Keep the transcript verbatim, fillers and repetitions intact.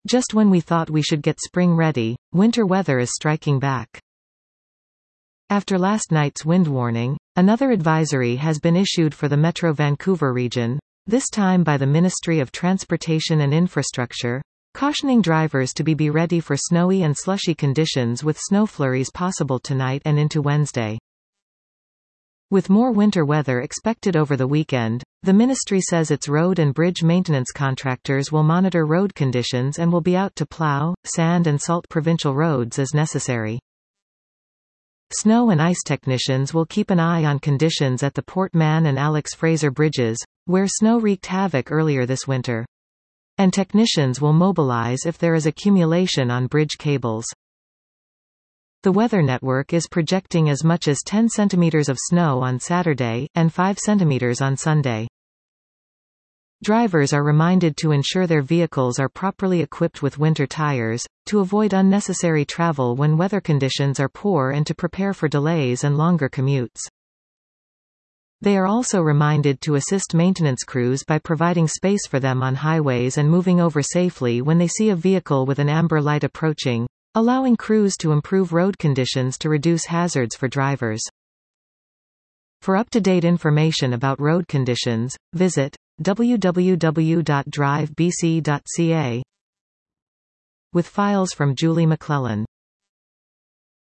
Just when we thought we should get spring ready, winter weather is striking back. After last night's wind warning, another advisory has been issued for the Metro Vancouver region, this time by the Ministry of Transportation and Infrastructure, cautioning drivers to be, be ready for snowy and slushy conditions with snow flurries possible tonight and into Wednesday. With more winter weather expected over the weekend, the ministry says its road and bridge maintenance contractors will monitor road conditions and will be out to plow, sand and salt provincial roads as necessary. Snow and ice technicians will keep an eye on conditions at the Port Mann and Alex Fraser bridges, where snow wreaked havoc earlier this winter. And technicians will mobilize if there is accumulation on bridge cables. The Weather Network is projecting as much as ten centimeters of snow on Saturday, and five centimeters on Sunday. Drivers are reminded to ensure their vehicles are properly equipped with winter tires, to avoid unnecessary travel when weather conditions are poor and to prepare for delays and longer commutes. They are also reminded to assist maintenance crews by providing space for them on highways and moving over safely when they see a vehicle with an amber light approaching, allowing crews to improve road conditions to reduce hazards for drivers. For up-to-date information about road conditions, visit w w w dot drive b c dot c a. With files from Julie McClellan.